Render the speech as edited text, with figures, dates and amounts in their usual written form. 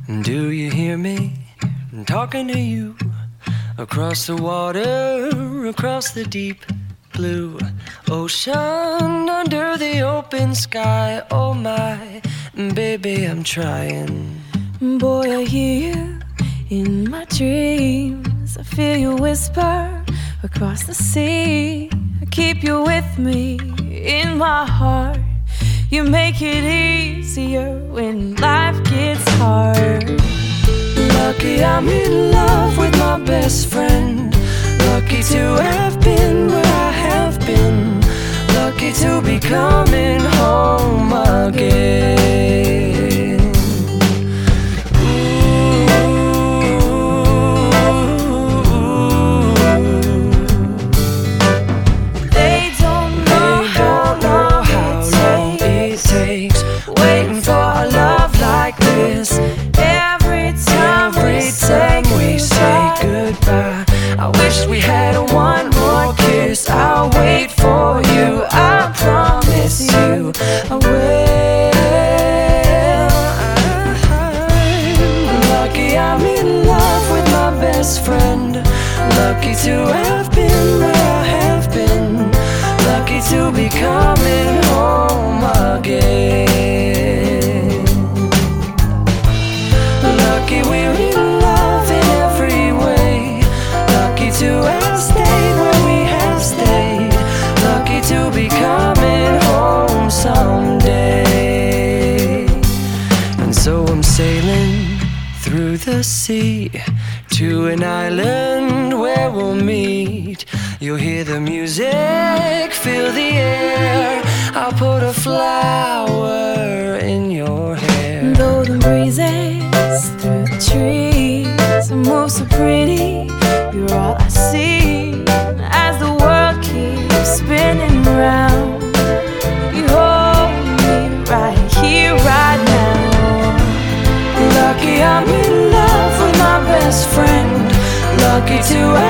Do you hear me talking to you? Across the water, across the deep blue ocean, under the open sky. Oh my, baby, I'm trying. Boy, I hear you in my dreams. I feel you whisper across the sea. I keep you with me in my heart. You make it easier when life gets hard. Lucky I'm in love with my best friend. Lucky to have been where I have been. Lucky to be coming home again. They don't know how long it takes waiting for a love like this. Every time we say goodbye, I wish we had one more kiss. I'll wait for you, I promise you I will. Lucky I'm in love with my best friend. Lucky to have been where I have been. Lucky to be coming home again. Lucky we're in love in every way. Lucky to have stayed where we have stayed. Lucky to be coming home someday. And so I'm sailing through the sea to an island where we'll meet. You'll hear the music, feel the air. I'll put a flower in your hair. golden breezes through the trees move so pretty. You're all I see as the world keeps spinning round. You hold me right here, right now. Lucky I'm in love with my best friend. Lucky to